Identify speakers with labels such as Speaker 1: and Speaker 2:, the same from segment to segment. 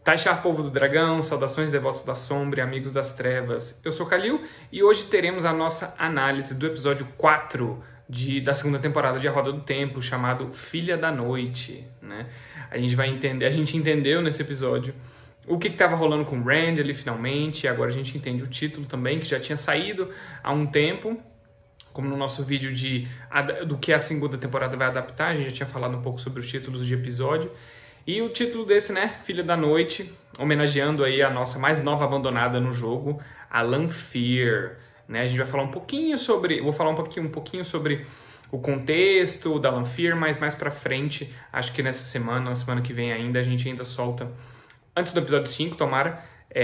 Speaker 1: Taishar, povo do dragão, saudações devotos da sombra e amigos das trevas. Eu sou Kalil e hoje teremos a nossa análise do episódio 4 da segunda temporada de A Roda do Tempo, chamado Filha da Noite, né? A gente entendeu nesse episódio o que estava rolando com o Rand ali finalmente, e agora a gente entende o título também, que já tinha saído há um tempo, como no nosso vídeo do que a segunda temporada vai adaptar, a gente já tinha falado um pouco sobre os títulos de episódio. E o título desse, né, Filha da Noite, homenageando aí a nossa mais nova abandonada no jogo, a Lanfear, né? A gente vai falar um pouquinho sobre, vou falar um pouquinho sobre o contexto da Lanfear, mas mais pra frente, acho que na semana que vem ainda, a gente ainda solta, antes do episódio 5, tomara,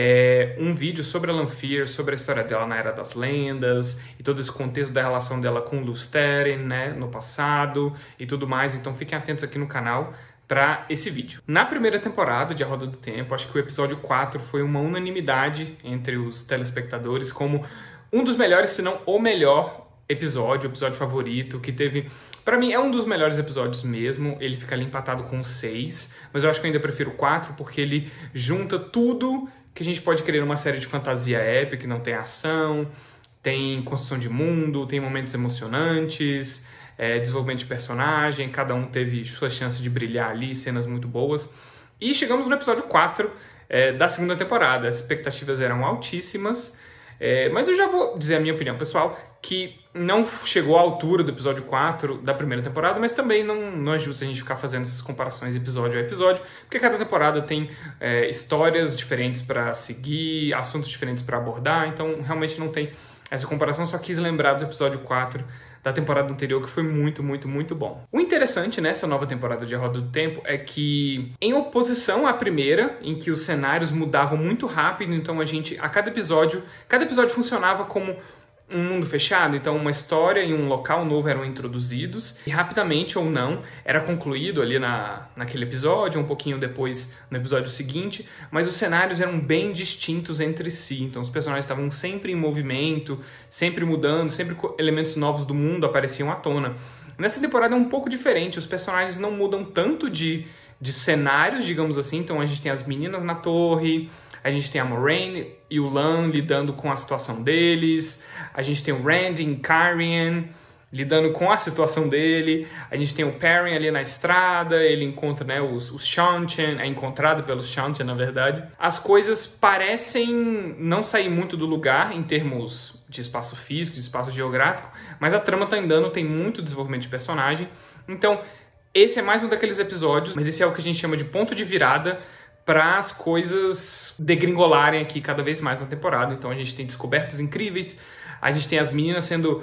Speaker 1: um vídeo sobre a Lanfear, sobre a história dela na Era das Lendas, e todo esse contexto da relação dela com Lews Therin, né, no passado, e tudo mais, então fiquem atentos aqui no canal para esse vídeo. Na primeira temporada de A Roda do Tempo, acho que o episódio 4 foi uma unanimidade entre os telespectadores como um dos melhores, se não o melhor episódio, o episódio favorito, que teve... Pra mim é um dos melhores episódios mesmo, ele fica ali empatado com o 6, mas eu acho que eu ainda prefiro o 4 porque ele junta tudo que a gente pode querer numa série de fantasia épica, não tem ação, tem construção de mundo, tem momentos emocionantes, desenvolvimento de personagem, cada um teve sua chance de brilhar ali, cenas muito boas. E chegamos no episódio 4 da segunda temporada. As expectativas eram altíssimas, mas eu já vou dizer a minha opinião pessoal, que não chegou à altura do episódio 4 da primeira temporada, mas também não é justo a gente ficar fazendo essas comparações episódio a episódio, porque cada temporada tem histórias diferentes para seguir, assuntos diferentes para abordar, então realmente não tem essa comparação, só quis lembrar do episódio 4 da temporada anterior, que foi muito, muito, muito bom. O interessante nessa nova temporada de A Roda do Tempo é que, em oposição à primeira, em que os cenários mudavam muito rápido, então a cada episódio funcionava como um mundo fechado, então uma história e um local novo eram introduzidos e rapidamente ou não era concluído ali naquele episódio, um pouquinho depois no episódio seguinte, mas os cenários eram bem distintos entre si, então os personagens estavam sempre em movimento, sempre mudando, sempre elementos novos do mundo apareciam à tona. Nessa temporada é um pouco diferente, os personagens não mudam tanto de cenários, digamos assim, então a gente tem as meninas na torre, a gente tem a Moiraine e o Lan lidando com a situação deles, a gente tem o Rand em Cairhien lidando com a situação dele, a gente tem o Perrin ali na estrada, ele encontra, né, os Seanchan, é encontrado pelos Seanchan, na verdade. As coisas parecem não sair muito do lugar em termos de espaço físico, de espaço geográfico, mas a trama tá andando, tem muito desenvolvimento de personagem. Então, esse é mais um daqueles episódios, mas esse é o que a gente chama de ponto de virada para as coisas degringolarem aqui cada vez mais na temporada. Então a gente tem descobertas incríveis, a gente tem as meninas sendo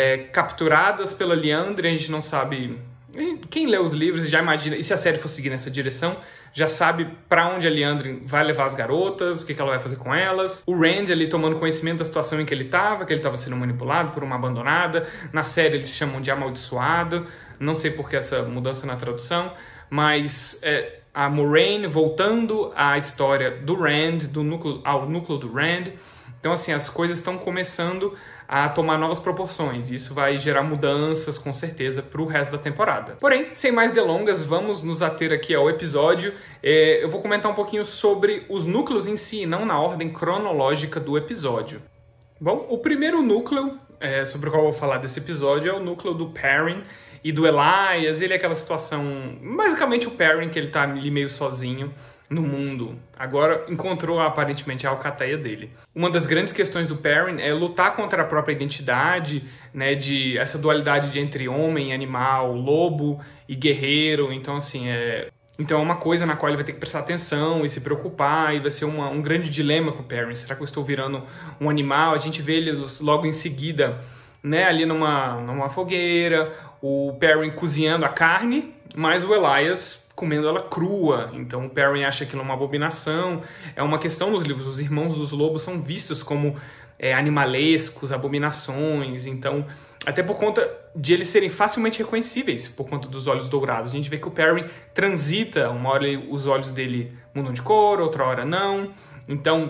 Speaker 1: capturadas pela Liandry, a gente não sabe... Quem lê os livros já imagina, e se a série for seguir nessa direção, já sabe para onde a Liandry vai levar as garotas, o que ela vai fazer com elas. O Rand ali tomando conhecimento da situação em que ele estava sendo manipulado por uma abandonada. Na série eles chamam de amaldiçoado, não sei por que essa mudança na tradução, mas... a Moiraine voltando à história do Rand, ao núcleo do Rand. Então, assim, as coisas estão começando a tomar novas proporções. E isso vai gerar mudanças, com certeza, para o resto da temporada. Porém, sem mais delongas, vamos nos ater aqui ao episódio. Eu vou comentar um pouquinho sobre os núcleos em si, não na ordem cronológica do episódio. Bom, o primeiro núcleo sobre o qual eu vou falar desse episódio é o núcleo do Perrin e do Elyas. Ele é aquela situação, basicamente o Perrin, que ele tá ali meio sozinho no mundo. Agora encontrou aparentemente a alcateia dele. Uma das grandes questões do Perrin é lutar contra a própria identidade, né, de essa dualidade entre homem, animal, lobo e guerreiro. Então assim, então é uma coisa na qual ele vai ter que prestar atenção e se preocupar, e vai ser um grande dilema pro Perrin. Será que eu estou virando um animal? A gente vê ele logo em seguida, né, ali numa fogueira, o Perrin cozinhando a carne, mas o Elyas comendo ela crua. Então o Perrin acha aquilo uma abominação. É uma questão nos livros, os irmãos dos lobos são vistos como animalescos, abominações, então até por conta de eles serem facilmente reconhecíveis por conta dos olhos dourados. A gente vê que o Perrin transita, uma hora os olhos dele mudam de cor, outra hora não. Então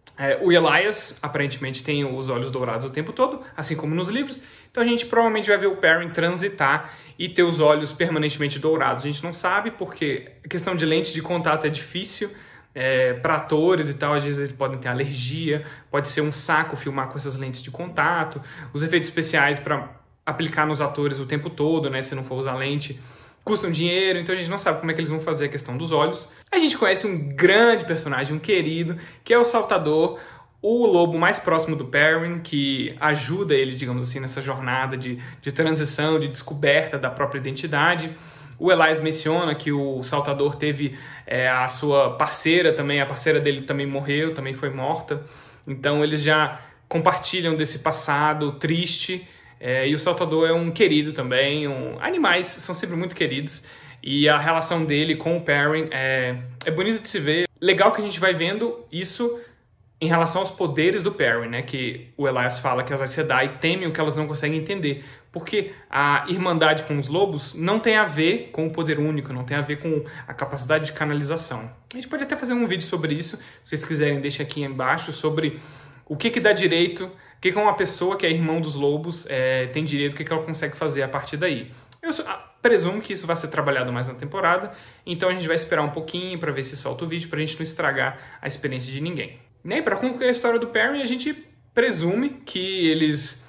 Speaker 1: o Elyas aparentemente tem os olhos dourados o tempo todo, assim como nos livros. Então a gente provavelmente vai ver o Perrin transitar e ter os olhos permanentemente dourados. A gente não sabe porque a questão de lente de contato é difícil para atores e tal, às vezes eles podem ter alergia, pode ser um saco filmar com essas lentes de contato, os efeitos especiais para aplicar nos atores o tempo todo, né, se não for usar lente, custam dinheiro, então a gente não sabe como é que eles vão fazer a questão dos olhos. A gente conhece um grande personagem, um querido, que é o Saltador, o lobo mais próximo do Perrin, que ajuda ele, digamos assim, nessa jornada de transição, de descoberta da própria identidade. O Elias menciona que o Saltador teve a sua parceira também, a parceira dele também morreu, também foi morta. Então eles já compartilham desse passado triste, e o Saltador é um querido também. Animais são sempre muito queridos, e a relação dele com o Perrin é bonito de se ver. Legal que a gente vai vendo isso em relação aos poderes do Perrin, né? Que o Elias fala que as Aes Sedai temem o que elas não conseguem entender. Porque a irmandade com os lobos não tem a ver com o poder único, não tem a ver com a capacidade de canalização. A gente pode até fazer um vídeo sobre isso, se vocês quiserem, deixa aqui embaixo, sobre o que dá direito, o que uma pessoa que é irmão dos lobos tem direito, o que ela consegue fazer a partir daí. Eu presumo que isso vai ser trabalhado mais na temporada, então a gente vai esperar um pouquinho para ver se solta o vídeo, para a gente não estragar a experiência de ninguém. E para concluir a história do Perrin, a gente presume que eles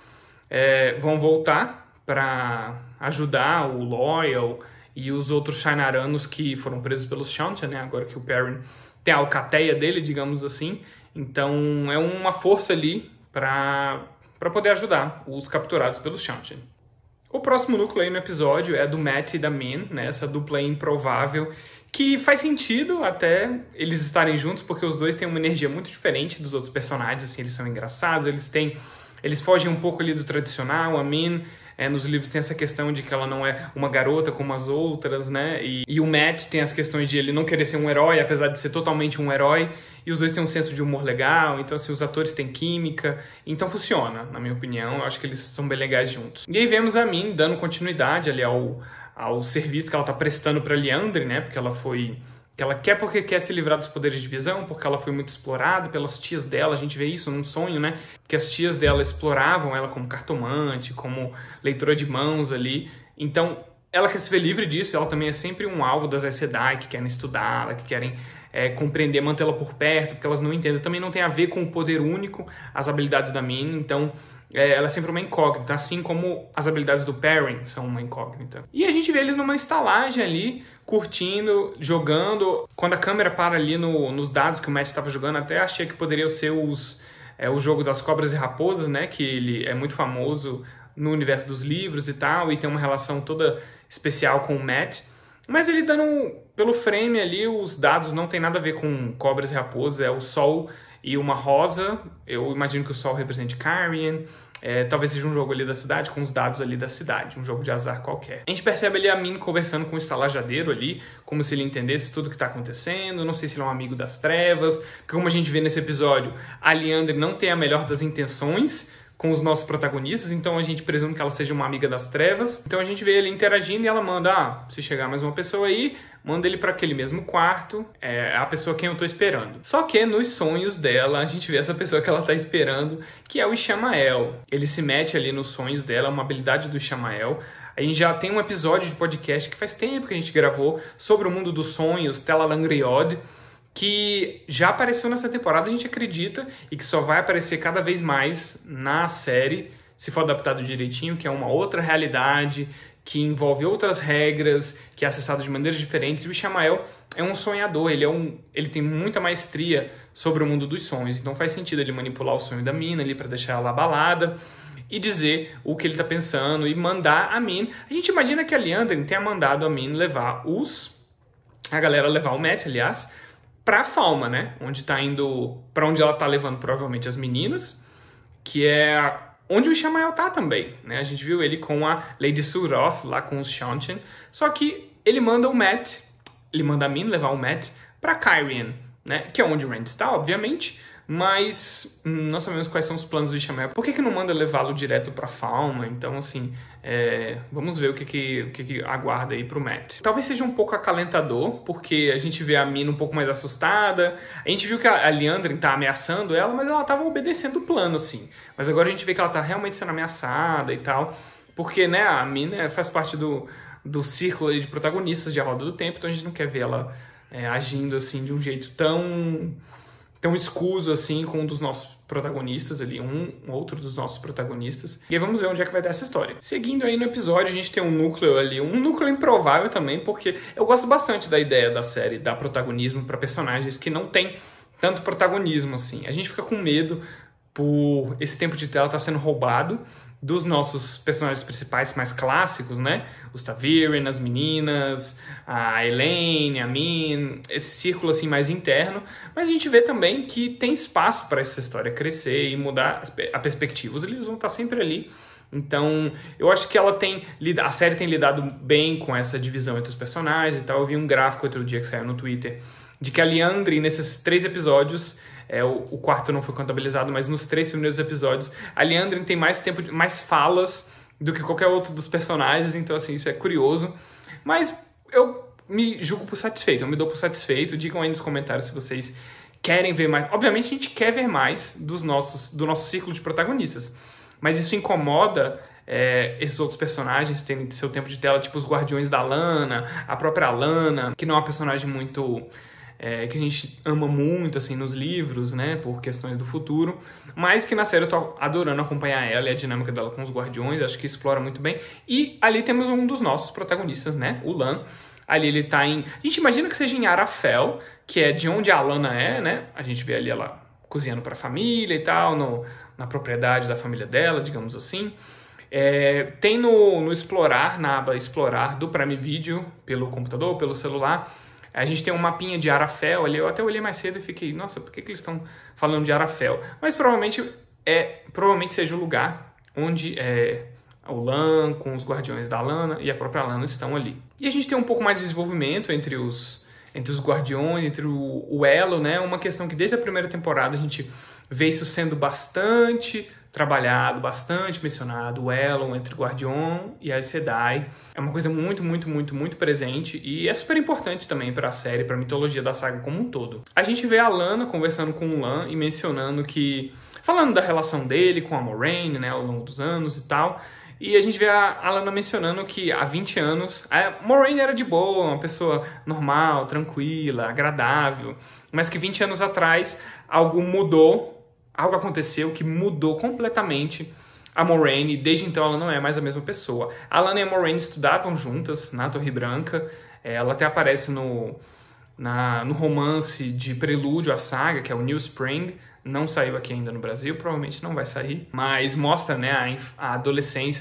Speaker 1: vão voltar para ajudar o Loial e os outros Shannaranos que foram presos pelos Seanchan, né? Agora que o Perrin tem a alcateia dele, digamos assim. Então é uma força ali para poder ajudar os capturados pelos Seanchan. O próximo núcleo aí no episódio é do Mat e da Min, né? Essa dupla improvável, que faz sentido até eles estarem juntos, porque os dois têm uma energia muito diferente dos outros personagens, assim, eles são engraçados, eles fogem um pouco ali do tradicional. A Min, nos livros tem essa questão de que ela não é uma garota como as outras, né? E o Mat tem as questões de ele não querer ser um herói, apesar de ser totalmente um herói, e os dois têm um senso de humor legal, então assim, os atores têm química, então funciona, na minha opinião. Eu acho que eles são bem legais juntos. E aí vemos a Min dando continuidade ali ao serviço que ela está prestando para Liandrin, né? Porque ela quer se livrar dos poderes de visão, porque ela foi muito explorada pelas tias dela. A gente vê isso num sonho, né? Que as tias dela exploravam ela como cartomante, como leitora de mãos ali. Então, ela quer se ver livre disso. Ela também é sempre um alvo das Aes Sedai, que querem estudá-la, que querem compreender, mantê-la por perto, porque elas não entendem. Também não tem a ver com o poder único, as habilidades da Min. Então, ela é sempre uma incógnita, assim como as habilidades do Perrin são uma incógnita. E a gente vê eles numa estalagem ali, curtindo, jogando. Quando a câmera para ali nos dados que o Mat estava jogando, até achei que poderia ser o jogo das cobras e raposas, né? Que ele é muito famoso no universo dos livros e tal, e tem uma relação toda especial com o Mat. Mas ele dando, pelo frame ali, os dados não tem nada a ver com cobras e raposas, é o sol e uma rosa. Eu imagino que o sol represente Cairhien. Talvez seja um jogo ali da cidade, com os dados ali da cidade, um jogo de azar qualquer. A gente percebe ali a Min conversando com o estalajadeiro ali, como se ele entendesse tudo que está acontecendo. Não sei se ele é um amigo das trevas, porque como a gente vê nesse episódio, a Liandrin não tem a melhor das intenções com os nossos protagonistas, então a gente presume que ela seja uma amiga das trevas. Então a gente vê ele interagindo e ela manda, se chegar mais uma pessoa aí, manda ele para aquele mesmo quarto, é a pessoa quem eu tô esperando. Só que nos sonhos dela, a gente vê essa pessoa que ela tá esperando, que é o Ishamael. Ele se mete ali nos sonhos dela, uma habilidade do Ishamael. A gente já tem um episódio de podcast que faz tempo que a gente gravou sobre o mundo dos sonhos, Telalangriod, que já apareceu nessa temporada, a gente acredita, e que só vai aparecer cada vez mais na série, se for adaptado direitinho, que é uma outra realidade, que envolve outras regras, que é acessado de maneiras diferentes. E o Ishamael é um sonhador, ele tem muita maestria sobre o mundo dos sonhos, então faz sentido ele manipular o sonho da Min ali para deixar ela abalada e dizer o que ele está pensando e mandar a Min. A gente imagina que a Liandrin tenha mandado a Min levar a galera levar o Mat, aliás, para Falme, né? Onde tá indo, para onde ela tá levando provavelmente as meninas, que é onde o Ishamael tá também, né? A gente viu ele com a Lady Suroth lá com os Seanchan, só que ele manda a Min levar o Mat para Cairhien, né? Que é onde o Rand está, obviamente, mas não sabemos quais são os planos do Ishamael. Por que não manda levá-lo direto para Falme? Então, assim, vamos ver o que aguarda aí pro Mat. Talvez seja um pouco acalentador, porque a gente vê a Min um pouco mais assustada. A gente viu que a Liandrin tá ameaçando ela, mas ela tava obedecendo o plano, assim. Mas agora a gente vê que ela tá realmente sendo ameaçada e tal, porque, né, a Min faz parte do círculo aí de protagonistas de A Roda do Tempo, então a gente não quer ver ela agindo assim de um jeito tão escuso assim com um dos nossos protagonistas ali, um outro dos nossos protagonistas. E aí vamos ver onde é que vai dar essa história. Seguindo aí no episódio, a gente tem um núcleo ali, um núcleo improvável também, porque eu gosto bastante da ideia da série, dar protagonismo para personagens que não têm tanto protagonismo assim. A gente fica com medo por esse tempo de tela estar sendo roubado dos nossos personagens principais mais clássicos, né? Os Ta'Veren, as meninas, a Elaine, a Min, esse círculo assim mais interno. Mas a gente vê também que tem espaço para essa história crescer e mudar a perspectiva. Os livros vão estar sempre ali. Então, eu acho que a série tem lidado bem com essa divisão entre os personagens e tal. Eu vi um gráfico outro dia que saiu no Twitter de que a Liandry, nesses 3 episódios, o quarto não foi contabilizado, mas nos 3 primeiros episódios, a Liandry tem mais tempo, mais falas do que qualquer outro dos personagens, então assim, isso é curioso. Mas eu me julgo por satisfeito, eu me dou por satisfeito. Digam aí nos comentários se vocês querem ver mais. Obviamente a gente quer ver mais do nosso círculo de protagonistas, mas isso incomoda esses outros personagens terem seu tempo de tela, tipo os Guardiões da Lana, a própria Lana, que não é uma personagem muito... que a gente ama muito, assim, nos livros, né, por questões do futuro, mas que na série eu tô adorando acompanhar ela e a dinâmica dela com os Guardiões, acho que explora muito bem. E ali temos um dos nossos protagonistas, né, o Lan. Ali ele tá em... A gente imagina que seja em Arafel, que é de onde a Lana é, né, a gente vê ali ela cozinhando pra família e tal, na propriedade da família dela, digamos assim. Tem no Explorar, na aba Explorar do Prime Video, pelo computador, pelo celular, a gente tem um mapinha de Arafel ali. Eu até olhei mais cedo e fiquei, nossa, por que eles estão falando de Arafel? Mas provavelmente seja o lugar onde o Lan com os Guardiões da Lana e a própria Lana estão ali. E a gente tem um pouco mais de desenvolvimento entre os Guardiões, entre o elo, né? Uma questão que desde a primeira temporada a gente vê isso sendo bastante trabalhado, bastante mencionado, o elo entre o Guardião e a Aes Sedai. É uma coisa muito, muito, muito, muito presente e é super importante também para a série, para a mitologia da saga como um todo. A gente vê a Lana conversando com o Lan e mencionando falando da relação dele com a Moiraine, né, ao longo dos anos e tal, e a gente vê a Lana mencionando que há 20 anos a Moiraine era de boa, uma pessoa normal, tranquila, agradável, mas que 20 anos atrás algo aconteceu que mudou completamente a Moiraine, e desde então ela não é mais a mesma pessoa. A Lana e a Moiraine estudavam juntas na Torre Branca, ela até aparece no romance de prelúdio à saga, que é o New Spring, não saiu aqui ainda no Brasil, provavelmente não vai sair, mas mostra, né, a adolescência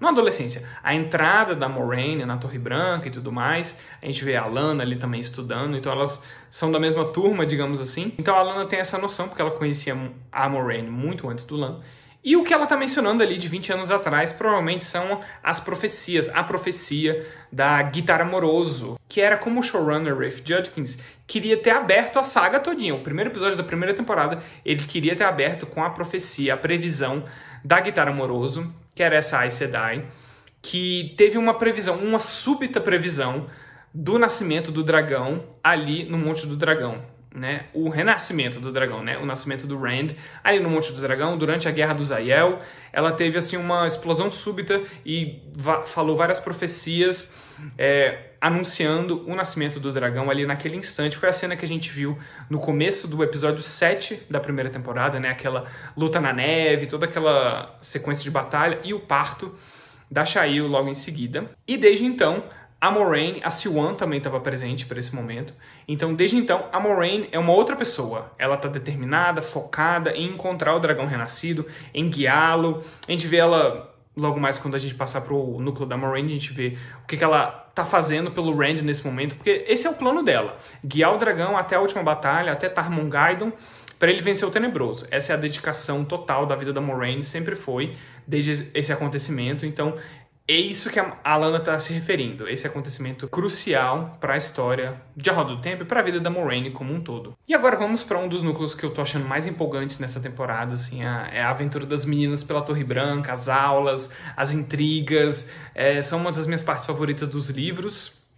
Speaker 1: a entrada da Moiraine na Torre Branca e tudo mais. A gente vê a Lana ali também estudando, então elas são da mesma turma, digamos assim. Então a Lana tem essa noção, porque ela conhecia a Moiraine muito antes do Lan. E o que ela está mencionando ali de 20 anos atrás provavelmente são as profecias. A profecia da Guitar Amoroso, que era como o showrunner Rafe Judkins queria ter aberto a saga todinha. O primeiro episódio da primeira temporada, ele queria ter aberto com a profecia, a previsão da Guitar Amoroso, que era essa Aes Sedai, que teve uma previsão, uma súbita previsão do nascimento do dragão ali no Monte do Dragão. Né, o renascimento do dragão, né, o nascimento do Rand ali no Monte do Dragão, durante a Guerra dos Aiel. Ela teve assim uma explosão súbita e falou várias profecias anunciando o nascimento do dragão ali naquele instante. Foi a cena que a gente viu no começo do episódio 7 da primeira temporada, né, aquela luta na neve, toda aquela sequência de batalha e o parto da Shail logo em seguida. E desde então a Moiraine, a Siuan também estava presente para esse momento. Então, desde então, a Moiraine é uma outra pessoa. Ela está determinada, focada em encontrar o dragão renascido, em guiá-lo. A gente vê ela, logo mais quando a gente passar para o núcleo da Moiraine, a gente vê o que ela está fazendo pelo Rand nesse momento, porque esse é o plano dela. Guiar o dragão até a última batalha, até Tarmongardon, para ele vencer o Tenebroso. Essa é a dedicação total da vida da Moiraine, sempre foi, desde esse acontecimento. Então, é isso que a Lana está se referindo, esse acontecimento crucial para a história de A Roda do Tempo e para a vida da Moiraine como um todo. E agora vamos para um dos núcleos que eu tô achando mais empolgantes nessa temporada, assim, é a aventura das meninas pela Torre Branca, as aulas, as intrigas, são uma das minhas partes favoritas dos livros.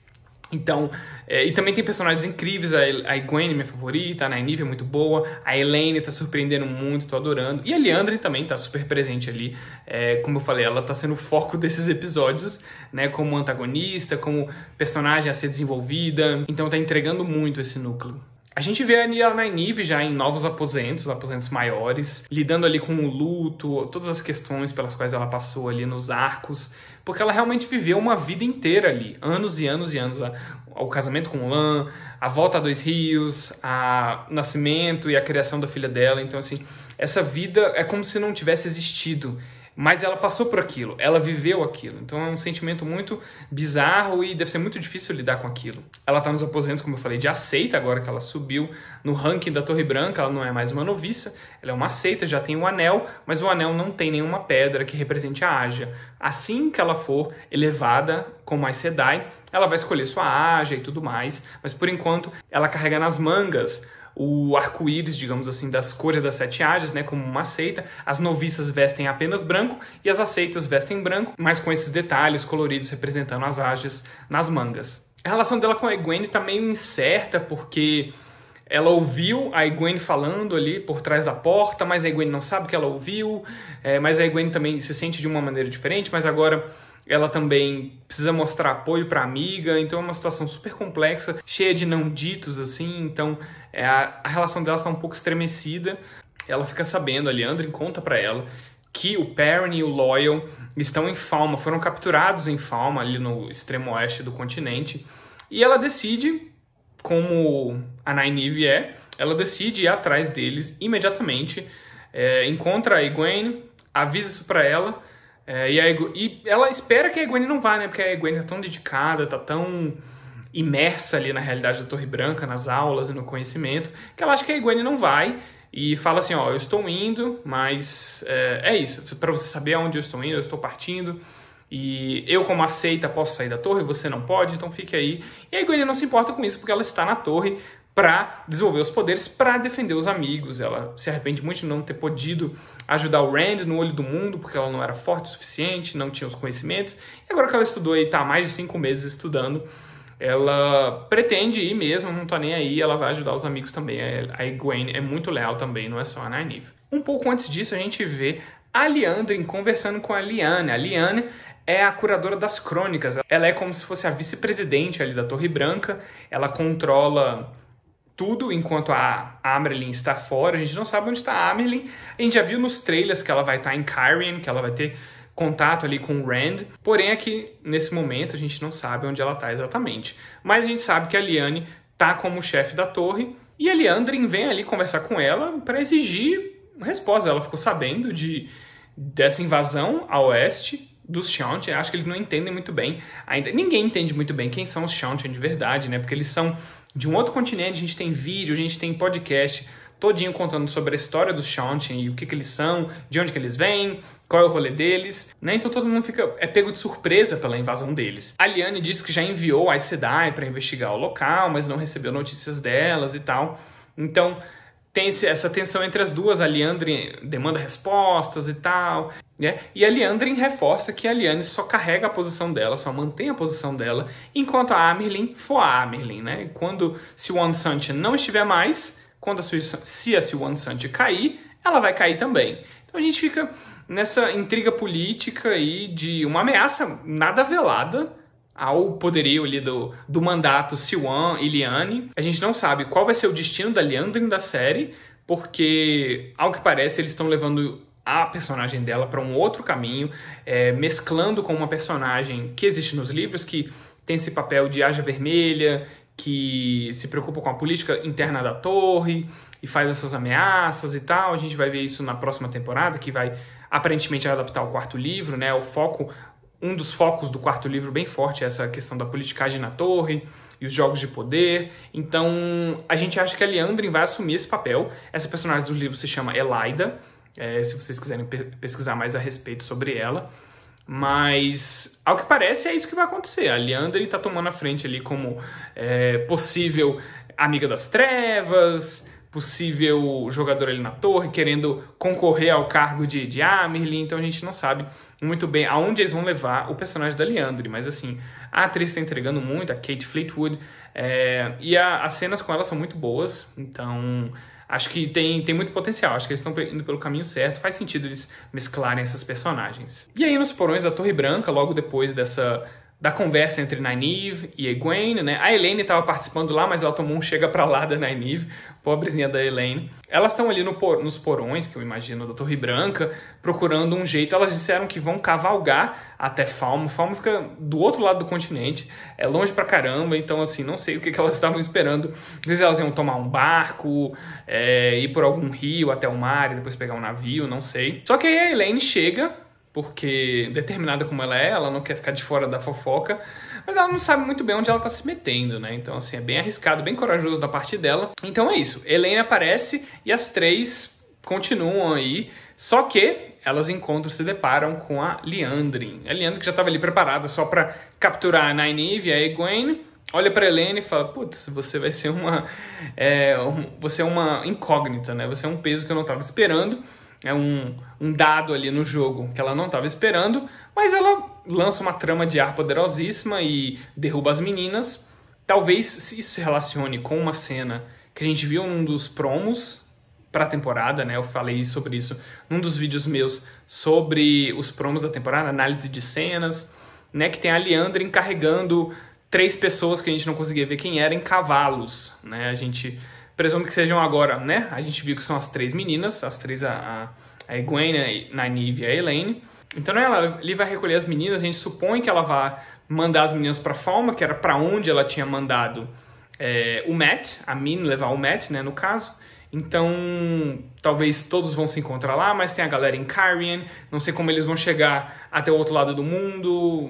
Speaker 1: Então, e também tem personagens incríveis, a Egwene, minha favorita, a Nynaeve é muito boa, a Elaine tá surpreendendo muito, tô adorando, e a Liandrin também tá super presente ali, como eu falei, ela tá sendo o foco desses episódios, né, como antagonista, como personagem a ser desenvolvida, então tá entregando muito esse núcleo. A gente vê a Nynaeve já em novos aposentos maiores, lidando ali com o luto, todas as questões pelas quais ela passou ali nos arcos, porque ela realmente viveu uma vida inteira ali, anos e anos e anos. O casamento com Lan, a volta a Dois Rios, o nascimento e a criação da filha dela. Então, assim, essa vida é como se não tivesse existido. Mas ela passou por aquilo, ela viveu aquilo. Então é um sentimento muito bizarro e deve ser muito difícil lidar com aquilo. Ela tá nos aposentos, como eu falei, de aceita agora que ela subiu no ranking da Torre Branca. Ela não é mais uma noviça, ela é uma aceita, já tem um anel, mas o anel não tem nenhuma pedra que represente a Aja. Assim que ela for elevada como Aes Sedai, ela vai escolher sua Aja e tudo mais, mas por enquanto ela carrega nas mangas o arco-íris, digamos assim, das cores das 7 Ajas, né, como uma aceita. As noviças vestem apenas branco e as aceitas vestem branco, mas com esses detalhes coloridos representando as Ajas nas mangas. A relação dela com a Egwene tá meio incerta, porque ela ouviu a Egwene falando ali por trás da porta, mas a Egwene não sabe que ela ouviu, mas a Egwene também se sente de uma maneira diferente, mas agora ela também precisa mostrar apoio para a amiga, então é uma situação super complexa, cheia de não ditos, assim, então a relação dela está um pouco estremecida. Ela fica sabendo, a Liandrin conta para ela que o Perrin e o Loial estão em Falme, foram capturados em Falme, ali no extremo oeste do continente, e ela decide, como a Nynaeve ela decide ir atrás deles imediatamente, encontra a Egwene, avisa isso para ela, e ela espera que a Egwene não vá, né? Porque a Egwene tá tão dedicada, tá tão imersa ali na realidade da Torre Branca, nas aulas e no conhecimento, que ela acha que a Egwene não vai e fala assim, ó, eu estou indo, mas é isso, para você saber aonde eu estou indo, eu estou partindo, e eu como aceita posso sair da torre, você não pode, então fique aí. E a Egwene não se importa com isso, porque ela está na torre para desenvolver os poderes, para defender os amigos. Ela se arrepende muito de não ter podido ajudar o Rand no Olho do Mundo, porque ela não era forte o suficiente, não tinha os conhecimentos. E agora que ela estudou e está há mais de 5 meses estudando, ela pretende ir mesmo, não tá nem aí, ela vai ajudar os amigos também. A Egwene é muito leal também, não é só a Nynaeve. Um pouco antes disso, a gente vê a Liandrin conversando com a Lyanna. A Lyanna é a curadora das crônicas. Ela é como se fosse a vice-presidente ali da Torre Branca. Ela controla tudo enquanto a Amyrlin está fora. A gente não sabe onde está a Amyrlin. A gente já viu nos trailers que ela vai estar em Cairhien, que ela vai ter contato ali com o Rand. Porém, aqui, nesse momento, a gente não sabe onde ela está exatamente. Mas a gente sabe que a Lyanna está como chefe da torre. E a Liandrin vem ali conversar com ela para exigir resposta. Ela ficou sabendo dessa invasão a oeste dos Shantien. Acho que eles não entendem muito bem. Ainda ninguém entende muito bem quem são os Shantien de verdade, né? Porque eles são de um outro continente. A gente tem vídeo, a gente tem podcast todinho contando sobre a história dos Shantien e o que eles são, de onde que eles vêm, qual é o rolê deles, né? Então todo mundo fica pego de surpresa pela invasão deles. A Lyanna disse que já enviou a Aes Sedai para investigar o local, mas não recebeu notícias delas e tal. Então tem essa tensão entre as duas. A Liandrin demanda respostas e tal, né? E a Liandrin reforça que a Lyanna só carrega a posição dela, só mantém a posição dela, enquanto a Amyrlin for a Amyrlin, né? Quando Siuan Sanche não estiver mais, se a Siuan Sanche cair, ela vai cair também. Então a gente fica nessa intriga política aí de uma ameaça nada velada ao poderio ali do mandato Siuan e Lyanna. A gente não sabe qual vai ser o destino da Liandrin da série, porque, ao que parece, eles estão levando a personagem dela para um outro caminho, mesclando com uma personagem que existe nos livros, que tem esse papel de Aja Vermelha, que se preocupa com a política interna da torre e faz essas ameaças e tal. A gente vai ver isso na próxima temporada, que vai aparentemente adaptar o 4º livro, né? Um dos focos do 4º livro bem forte é essa questão da politicagem na torre e os jogos de poder. Então, a gente acha que a Liandrin vai assumir esse papel. Essa personagem do livro se chama Elaida, se vocês quiserem pesquisar mais a respeito sobre ela. Mas, ao que parece, é isso que vai acontecer. A Liandrin está tomando a frente ali como possível amiga das trevas, possível jogador ali na torre, querendo concorrer ao cargo de Amyrlin. Então a gente não sabe muito bem aonde eles vão levar o personagem da Liandry, mas assim, a atriz está entregando muito, a Kate Fleetwood, e as cenas com ela são muito boas, então acho que tem muito potencial, acho que eles estão indo pelo caminho certo, faz sentido eles mesclarem essas personagens. E aí nos porões da Torre Branca, logo depois da conversa entre Nynaeve e Egwene, né? A Elaine estava participando lá, mas ela tomou um chega pra lá da Nynaeve, pobrezinha da Elaine. Elas estão ali nos porões, que eu imagino, da Torre Branca, procurando um jeito. Elas disseram que vão cavalgar até Falme. Falme fica do outro lado do continente, é longe pra caramba, então assim, não sei o que elas estavam esperando. Às vezes elas iam tomar um barco, ir por algum rio até o mar e depois pegar um navio, não sei. Só que aí a Elaine chega, porque determinada como ela não quer ficar de fora da fofoca, mas ela não sabe muito bem onde ela tá se metendo, né? Então, assim, é bem arriscado, bem corajoso da parte dela. Então é isso, Elaine aparece e as três continuam aí, só que elas se deparam com a Liandry. A Liandry que já estava ali preparada só para capturar a Nynaeve e a Egwene, olha pra Elaine e fala, putz, você vai ser você é uma incógnita, né? Você é um peso que eu não estava esperando. É um dado ali no jogo que ela não estava esperando, mas ela lança uma trama de ar poderosíssima e derruba as meninas. Talvez isso se relacione com uma cena que a gente viu num dos promos para a temporada, né? Eu falei sobre isso num dos vídeos meus sobre os promos da temporada, análise de cenas, né? Que tem a Liandry encarregando 3 pessoas que a gente não conseguia ver quem eram em cavalos, né? A gente presumo que sejam agora, né? A gente viu que são as 3 meninas, as 3, a Egwene, a Nynaeve e a Elaine. Então ela vai recolher as meninas, a gente supõe que ela vai mandar as meninas para Falme, que era para onde ela tinha mandado o Mat, a Min levar o Mat, né, no caso. Então talvez todos vão se encontrar lá, mas tem a galera em Cairhien, não sei como eles vão chegar até o outro lado do mundo,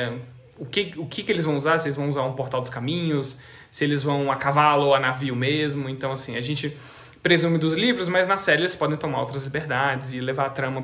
Speaker 1: o que eles vão usar, se eles vão usar um portal dos caminhos, se eles vão a cavalo ou a navio mesmo. Então, assim, a gente presume dos livros, mas na série eles podem tomar outras liberdades e levar a trama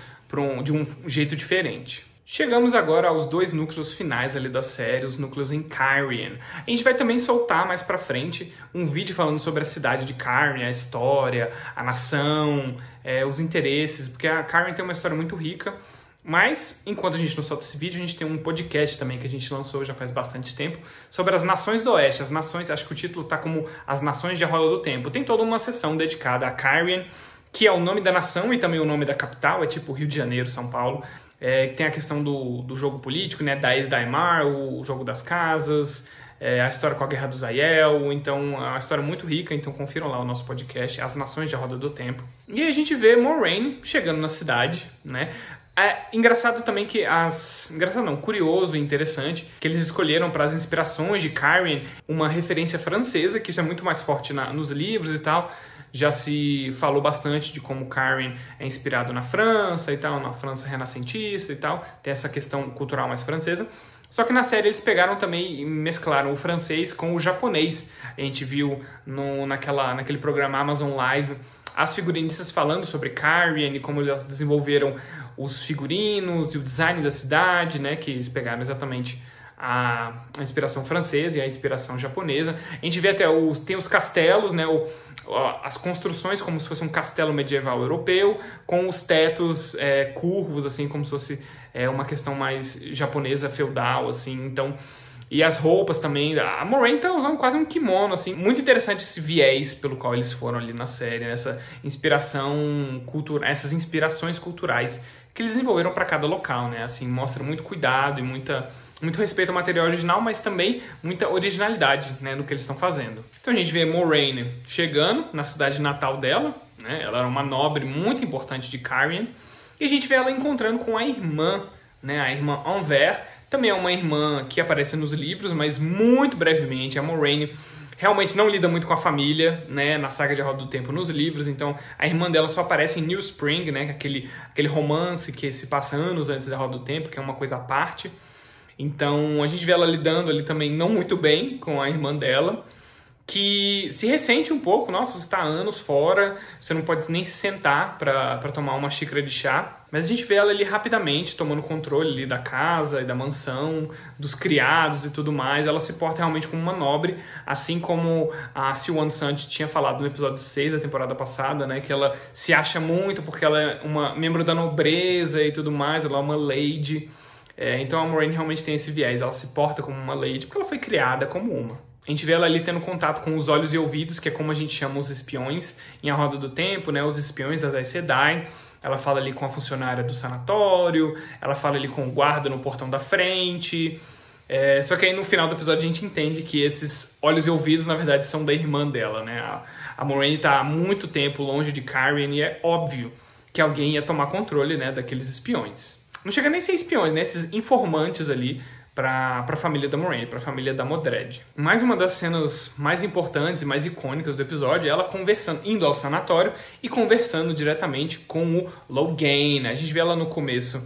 Speaker 1: de um jeito diferente. Chegamos agora aos 2 núcleos finais ali da série, os núcleos em Cairhien. A gente vai também soltar mais pra frente um vídeo falando sobre a cidade de Cairhien, a história, a nação, os interesses, porque a Cairhien tem uma história muito rica. Mas, enquanto a gente não solta esse vídeo, a gente tem um podcast também que a gente lançou já faz bastante tempo, sobre as Nações do Oeste. As nações, acho que o título tá como As Nações de A Roda do Tempo. Tem toda uma seção dedicada a Cairhien, que é o nome da nação e também o nome da capital, é tipo Rio de Janeiro, São Paulo. Tem a questão do jogo político, né, Daes Daimar, o jogo das casas, a história com a Guerra do Aiel. Então, é uma história muito rica, então confiram lá o nosso podcast, As Nações de A Roda do Tempo. E aí a gente vê Moiraine chegando na cidade, né? Engraçado também que curioso e interessante que eles escolheram para as inspirações de Cairhien uma referência francesa, que isso é muito mais forte nos livros e tal. Já se falou bastante de como Cairhien é inspirado na França e tal, na França renascentista e tal, tem essa questão cultural mais francesa. Só que na série eles pegaram também e mesclaram o francês com o japonês. A gente viu naquele programa Amazon Live as figurinistas falando sobre Cairhien e como elas desenvolveram os figurinos e o design da cidade, né, que eles pegaram exatamente a inspiração francesa e a inspiração japonesa. A gente vê até tem os castelos, né, as construções como se fosse um castelo medieval europeu, com os tetos curvos, assim, como se fosse uma questão mais japonesa, feudal, assim. Então, e as roupas também, a Moiraine tá usando quase um kimono, assim. Muito interessante esse viés pelo qual eles foram ali na série, essa inspiração cultural, essas inspirações culturais que eles desenvolveram para cada local, né? Assim, mostra muito cuidado e muito respeito ao material original, mas também muita originalidade, né, no que eles estão fazendo. Então a gente vê Moiraine chegando na cidade natal dela, né? Ela era uma nobre muito importante de Cairhien, e a gente vê ela encontrando com a irmã, né? A irmã Anver, também é uma irmã que aparece nos livros, mas muito brevemente. A Moiraine realmente não lida muito com a família, né, na saga de A Roda do Tempo nos livros, então a irmã dela só aparece em New Spring, né, aquele romance que se passa anos antes da Roda do Tempo, que é uma coisa à parte. Então a gente vê ela lidando ali também não muito bem com a irmã dela, que se ressente um pouco. Nossa, você está há anos fora, você não pode nem se sentar para tomar uma xícara de chá. Mas a gente vê ela ali rapidamente tomando controle ali da casa e da mansão, dos criados e tudo mais. Ela se porta realmente como uma nobre, assim como a Siwon Sun tinha falado no episódio 6 da temporada passada, né? Que ela se acha muito porque ela é uma membro da nobreza e tudo mais, ela é uma lady. Então a Moiraine realmente tem esse viés, ela se porta como uma lady porque ela foi criada como uma. A gente vê ela ali tendo contato com os olhos e ouvidos, que é como a gente chama os espiões em A Roda do Tempo, né? Os espiões das Aes Sedai. Ela fala ali com a funcionária do sanatório, ela fala ali com o guarda no portão da frente. Só que aí no final do episódio a gente entende que esses olhos e ouvidos, na verdade, são da irmã dela, né? A Moiraine tá há muito tempo longe de Cairhien e é óbvio que alguém ia tomar controle, né, daqueles espiões. Não chega nem a ser espiões, né? Esses informantes ali para a família da Moiraine, para a família da Modred. Mais uma das cenas mais importantes e mais icônicas do episódio é ela conversando, indo ao sanatório e conversando diretamente com o Logain. A gente vê ela no começo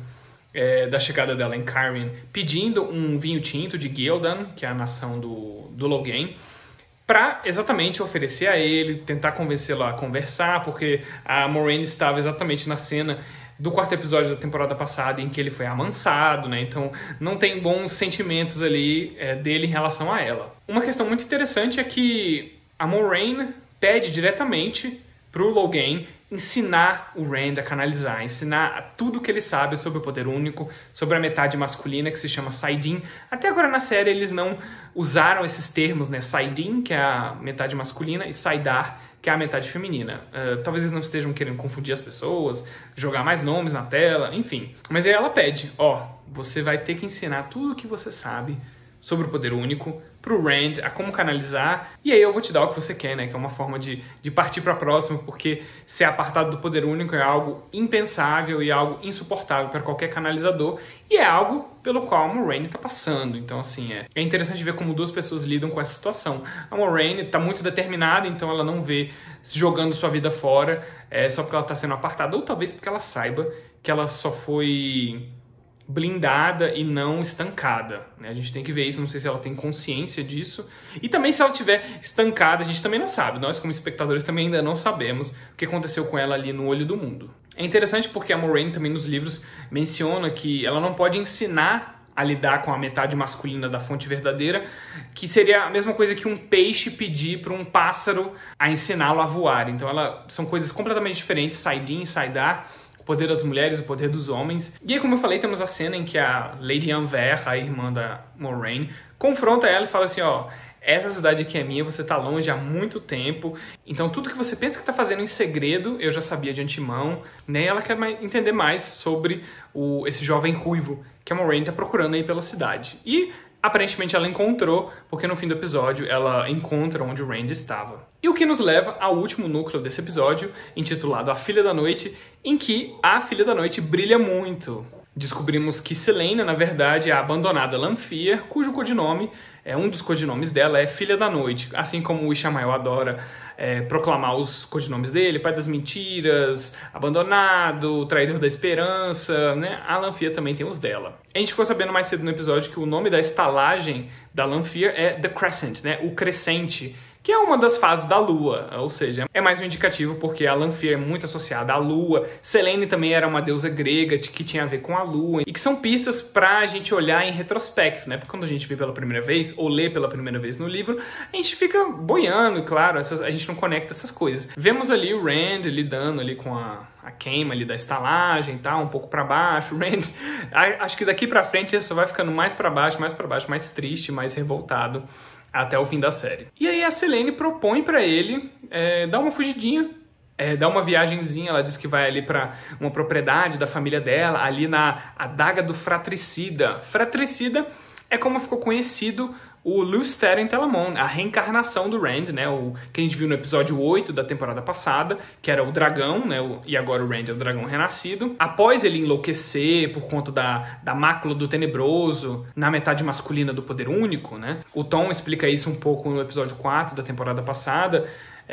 Speaker 1: da chegada dela em Cairhien pedindo um vinho tinto de Ghealdan, que é a nação do Logain, para exatamente oferecer a ele, tentar convencê-lo a conversar, porque a Moiraine estava exatamente na cena do quarto episódio da temporada passada em que ele foi amansado, né? Então não tem bons sentimentos ali dele em relação a ela. Uma questão muito interessante é que a Moiraine pede diretamente pro Logain ensinar o Rand a canalizar, ensinar tudo o que ele sabe sobre o poder único, sobre a metade masculina que se chama saidin. Até agora na série eles não usaram esses termos, né? Saidin, que é a metade masculina, e saidar, que é a metade feminina. Talvez eles não estejam querendo confundir as pessoas, jogar mais nomes na tela, enfim. Mas aí ela pede, você vai ter que ensinar tudo o que você sabe sobre o poder único pro Rand, a como canalizar, e aí eu vou te dar o que você quer, né? Que é uma forma de partir pra próxima, porque ser apartado do poder único é algo impensável e algo insuportável para qualquer canalizador, e é algo pelo qual a Moiraine tá passando. Então, assim, é interessante ver como duas pessoas lidam com essa situação. A Moiraine tá muito determinada, então ela não vê se jogando sua vida fora só porque ela tá sendo apartada, ou talvez porque ela saiba que ela só foi blindada e não estancada, né? A gente tem que ver isso, não sei se ela tem consciência disso. E também se ela estiver estancada, a gente também não sabe. Nós, como espectadores, também ainda não sabemos o que aconteceu com ela ali no olho do mundo. É interessante porque a Moiraine também nos livros menciona que ela não pode ensinar a lidar com a metade masculina da fonte verdadeira, que seria a mesma coisa que um peixe pedir para um pássaro a ensiná-lo a voar. Então são coisas completamente diferentes, saidin e saidar. O poder das mulheres, o poder dos homens. E aí, como eu falei, temos a cena em que a Lady Anver, a irmã da Moiraine, confronta ela e fala assim, essa cidade aqui é minha, você tá longe há muito tempo, então tudo que você pensa que tá fazendo em segredo, eu já sabia de antemão, né? Ela quer entender mais sobre esse jovem ruivo que a Moiraine tá procurando aí pela cidade. E aparentemente ela encontrou, porque no fim do episódio ela encontra onde o Rand estava. E o que nos leva ao último núcleo desse episódio, intitulado A Filha da Noite, em que a Filha da Noite brilha muito. Descobrimos que Celaena, na verdade, é a abandonada Lanfear, cujo codinome, um dos codinomes dela é Filha da Noite, assim como o Ishamael adora proclamar os codinomes dele, Pai das Mentiras, Abandonado, Traidor da Esperança, né? A Lanfear também tem os dela. A gente ficou sabendo mais cedo no episódio que o nome da estalagem da Lanfear é The Crescent, né? O Crescente, que é uma das fases da Lua, ou seja, é mais um indicativo porque a Lanfear é muito associada à Lua. Selene também era uma deusa grega que tinha a ver com a Lua, e que são pistas pra gente olhar em retrospecto, né? Porque quando a gente vê pela primeira vez, ou lê pela primeira vez no livro, a gente fica boiando, claro, a gente não conecta essas coisas. Vemos ali o Rand lidando ali com a queima ali da estalagem e tal, um pouco pra baixo. O Rand, acho que daqui pra frente ele só vai ficando mais pra baixo, mais triste, mais revoltado, até o fim da série. E aí a Selene propõe pra ele dar uma fugidinha, dar uma viagenzinha. Ela diz que vai ali pra uma propriedade da família dela, ali na Adaga do Fratricida. Fratricida é como ficou conhecido o Lews Therin Telamon, a reencarnação do Rand, né? O que a gente viu no episódio 8 da temporada passada, que era o dragão, né? E agora o Rand é o dragão renascido. Após ele enlouquecer por conta da mácula do tenebroso, na metade masculina do poder único, né? O Tom explica isso um pouco no episódio 4 da temporada passada.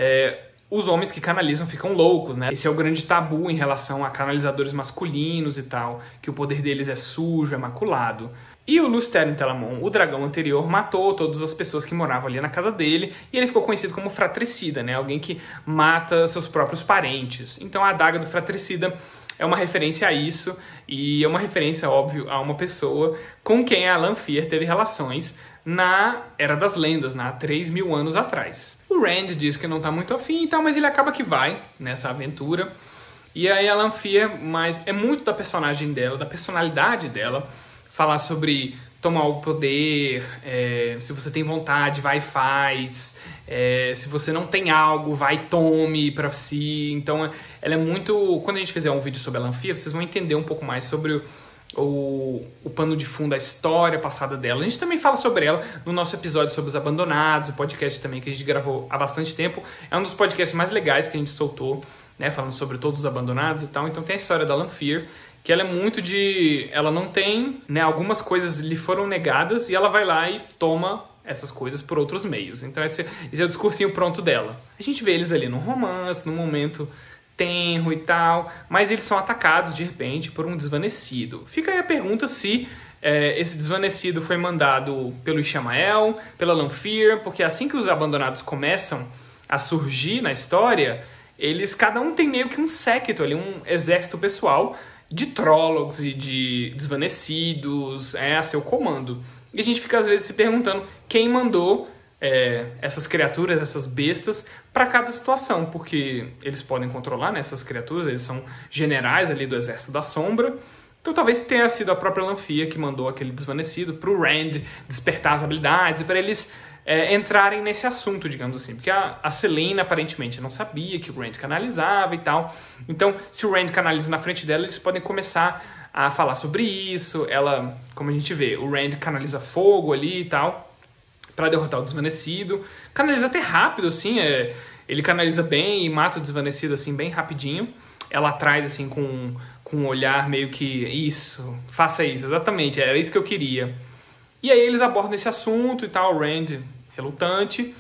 Speaker 1: Os homens que canalizam ficam loucos, né? Esse é o grande tabu em relação a canalizadores masculinos e tal, que o poder deles é sujo, é maculado. E o Lúcio Telamon, o dragão anterior, matou todas as pessoas que moravam ali na casa dele, e ele ficou conhecido como fratricida, né? Alguém que mata seus próprios parentes. Então a adaga do fratricida é uma referência a isso, e é uma referência, óbvio, a uma pessoa com quem a Lanfear teve relações na Era das Lendas, há 3.000 anos atrás. O Rand diz que não tá muito afim e tal, mas ele acaba que vai nessa aventura. E aí a Lanfear, mas é muito da personagem dela, da personalidade dela, falar sobre tomar o poder, se você tem vontade, vai e faz, se você não tem algo, vai e tome pra si. Então ela é muito... Quando a gente fizer um vídeo sobre a Lanfear, vocês vão entender um pouco mais sobre o pano de fundo, a história passada dela. A gente também fala sobre ela no nosso episódio sobre os Abandonados, o podcast também que a gente gravou há bastante tempo. É um dos podcasts mais legais que a gente soltou, né, falando sobre todos os Abandonados e tal. Então tem a história da Lanfear, que ela é muito de... Ela não tem, né, algumas coisas lhe foram negadas e ela vai lá e toma essas coisas por outros meios. Então esse é o discursinho pronto dela. A gente vê eles ali num romance, num momento tenro e tal, mas eles são atacados de repente por um desvanecido. Fica aí a pergunta se esse desvanecido foi mandado pelo Ishamael, pela Lanfear, porque assim que os Abandonados começam a surgir na história, eles, cada um tem meio que um séquito ali, um exército pessoal de trólogos e de desvanecidos a seu comando. E a gente fica às vezes se perguntando quem mandou essas criaturas, essas bestas, para cada situação, porque eles podem controlar, né, essas criaturas, eles são generais ali do Exército da Sombra. Então talvez tenha sido a própria Lanfear que mandou aquele desvanecido para o Rand despertar as habilidades e para eles entrarem nesse assunto, digamos assim. Porque a Selene aparentemente não sabia que o Rand canalizava e tal. Então, se o Rand canaliza na frente dela, eles podem começar a falar sobre isso. Ela, como a gente vê, o Rand canaliza fogo ali e tal, para derrotar o desvanecido. Canaliza até rápido, assim, ele canaliza bem e mata o desvanecido, assim, bem rapidinho. Ela atrás, assim, com um olhar meio que, isso, faça isso, exatamente, era isso que eu queria. E aí eles abordam esse assunto e tal, o Rand relutante,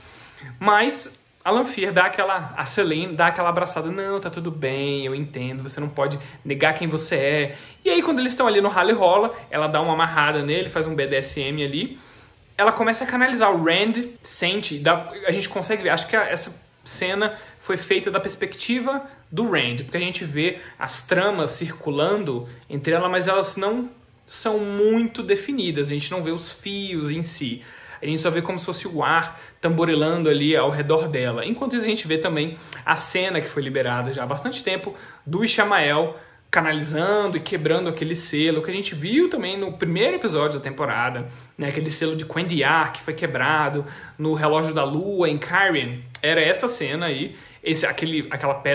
Speaker 1: mas a Lanfear a Selene dá aquela abraçada, não, tá tudo bem, eu entendo, você não pode negar quem você é. E aí quando eles estão ali no rally rola, ela dá uma amarrada nele, faz um BDSM ali, ela começa a canalizar, o Rand sente, a gente consegue ver, acho que essa cena foi feita da perspectiva do Rand, porque a gente vê as tramas circulando entre ela, mas elas não são muito definidas, a gente não vê os fios em si, a gente só vê como se fosse o ar tamborilando ali ao redor dela. Enquanto isso a gente vê também a cena que foi liberada já há bastante tempo do Ishamael canalizando e quebrando aquele selo que a gente viu também no primeiro episódio da temporada, né? Aquele selo de Quendiar que foi quebrado no relógio da lua em Cairhien. Era essa cena aí, aquele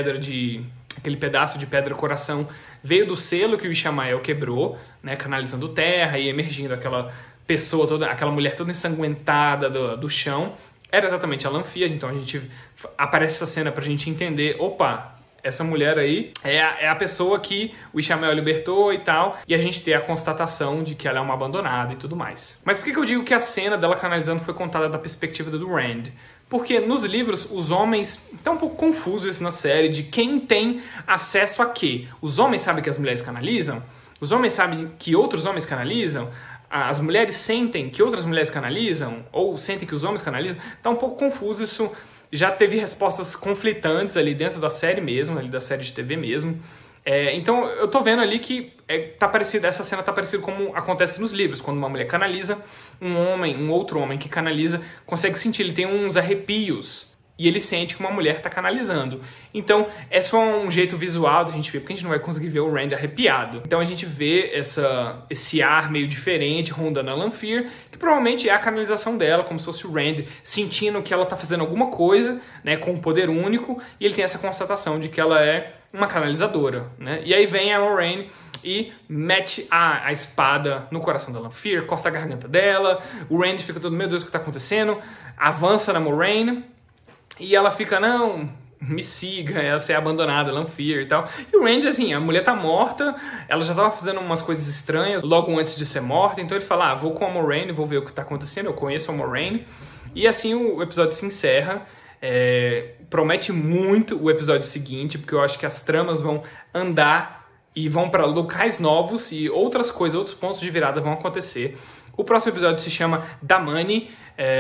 Speaker 1: pedaço de pedra coração veio do selo que o Ishamael quebrou, né? Canalizando terra e emergindo aquela pessoa toda, aquela mulher toda ensanguentada do chão. Era exatamente a Lanfear, então aparece essa cena pra gente entender, opa, essa mulher aí é a pessoa que o Ishamael libertou e tal, e a gente tem a constatação de que ela é uma abandonada e tudo mais. Mas por que eu digo que a cena dela canalizando foi contada da perspectiva do Rand? Porque nos livros, os homens... Tá um pouco confuso isso na série, de quem tem acesso a quê. Os homens sabem que as mulheres canalizam? Os homens sabem que outros homens canalizam? As mulheres sentem que outras mulheres canalizam? Ou sentem que os homens canalizam? Tá um pouco confuso isso. Já teve respostas conflitantes ali dentro da série mesmo, ali da série de TV mesmo. Então eu tô vendo ali que essa cena tá parecida como acontece nos livros, quando uma mulher canaliza, um outro homem que canaliza, consegue sentir, ele tem uns arrepios, e ele sente que uma mulher está canalizando. Então, esse foi um jeito visual da gente ver, porque a gente não vai conseguir ver o Rand arrepiado. Então a gente vê esse ar meio diferente rondando a Lanfear, que provavelmente é a canalização dela, como se fosse o Rand sentindo que ela está fazendo alguma coisa, né, com um poder único, e ele tem essa constatação de que ela é uma canalizadora, né? E aí vem a Moiraine e mete a espada no coração da Lanfear, corta a garganta dela, o Rand fica todo, meu Deus, o que está acontecendo? Avança na Moiraine, e ela fica, não, me siga, ela é abandonada, Lanfear e tal. E o Rand, assim, a mulher tá morta, ela já tava fazendo umas coisas estranhas logo antes de ser morta, então ele fala, vou com a Moiraine, vou ver o que tá acontecendo, eu conheço a Moiraine. E assim o episódio se encerra. Promete muito o episódio seguinte, porque eu acho que as tramas vão andar e vão para locais novos e outras coisas, outros pontos de virada vão acontecer. O próximo episódio se chama Damani,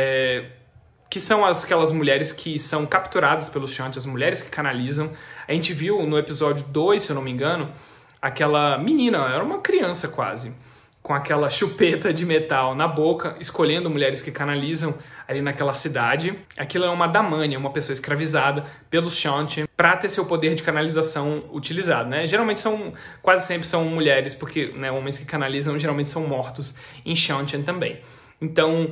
Speaker 1: que são aquelas mulheres que são capturadas pelos Shanti, as mulheres que canalizam. A gente viu no episódio 2, se eu não me engano, aquela menina, era uma criança quase, com aquela chupeta de metal na boca, escolhendo mulheres que canalizam ali naquela cidade. Aquilo é uma Damani, uma pessoa escravizada pelos Shanti para ter seu poder de canalização utilizado, né? Geralmente quase sempre são mulheres, porque, né, homens que canalizam geralmente são mortos em Shanti também. Então,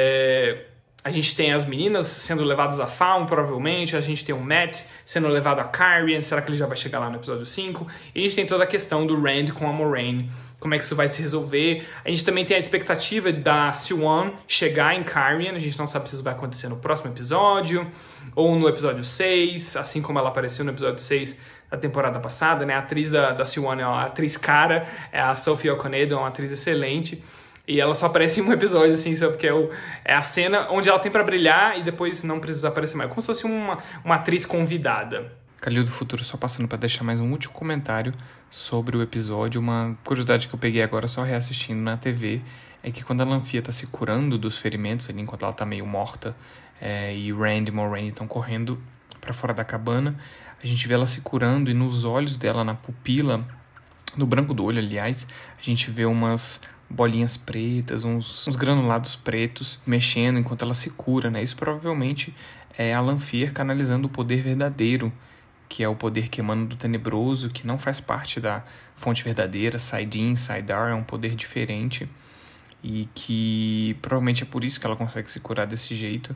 Speaker 1: a gente tem as meninas sendo levadas a Faun, provavelmente. A gente tem o Matt sendo levado a Carrion. Será que ele já vai chegar lá no episódio 5? E a gente tem toda a questão do Rand com a Moraine. Como é que isso vai se resolver? A gente também tem a expectativa da Siwon chegar em Carrion. A gente não sabe se isso vai acontecer no próximo episódio ou no episódio 6, assim como ela apareceu no episódio 6 da temporada passada, né? A atriz da Siwon é uma atriz cara, é a Sophie Okonedo, é uma atriz excelente. E ela só aparece em um episódio, assim, só porque é a cena onde ela tem pra brilhar e depois não precisa aparecer mais. Como se fosse uma atriz convidada.
Speaker 2: Calil do Futuro, só passando pra deixar mais um último comentário sobre o episódio. Uma curiosidade que eu peguei agora só reassistindo na TV é que quando a Lanfear tá se curando dos ferimentos ali, enquanto ela tá meio morta, e Rand e Moraine estão correndo pra fora da cabana, a gente vê ela se curando e nos olhos dela, na pupila, no branco do olho, aliás, a gente vê umas bolinhas pretas, uns granulados pretos mexendo enquanto ela se cura, né? Isso provavelmente é a Lanfear canalizando o poder verdadeiro, que é o poder que emana do tenebroso, que não faz parte da fonte verdadeira. Saidin, Saidar é um poder diferente e que provavelmente é por isso que ela consegue se curar desse jeito,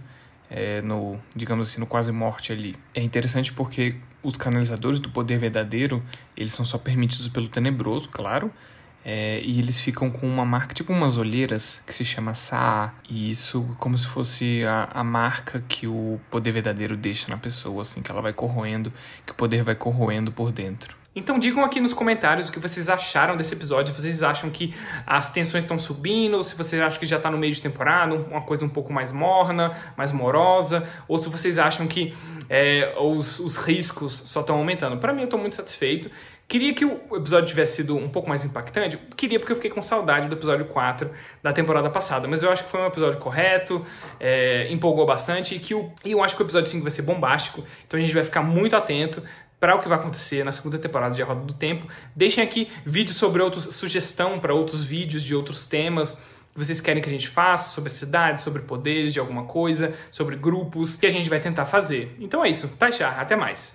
Speaker 2: digamos assim, no quase morte ali. É interessante porque os canalizadores do poder verdadeiro, eles são só permitidos pelo tenebroso, claro, e eles ficam com uma marca, tipo umas olheiras, que se chama Saa, e isso como se fosse a marca que o poder verdadeiro deixa na pessoa, assim, que ela vai corroendo, que o poder vai corroendo por dentro.
Speaker 1: Então digam aqui nos comentários o que vocês acharam desse episódio, se vocês acham que as tensões estão subindo, se vocês acham que já está no meio de temporada, uma coisa um pouco mais morna, mais morosa, ou se vocês acham que os riscos só estão aumentando. Para mim, eu estou muito satisfeito. Queria que o episódio tivesse sido um pouco mais impactante, queria porque eu fiquei com saudade do episódio 4 da temporada passada, mas eu acho que foi um episódio correto, empolgou bastante, e eu acho que o episódio 5 vai ser bombástico, então a gente vai ficar muito atento para o que vai acontecer na segunda temporada de A Roda do Tempo. Deixem aqui vídeos sobre sugestão para outros vídeos de outros temas que vocês querem que a gente faça, sobre cidades, sobre poderes de alguma coisa, sobre grupos, que a gente vai tentar fazer. Então é isso, tá, já, até mais!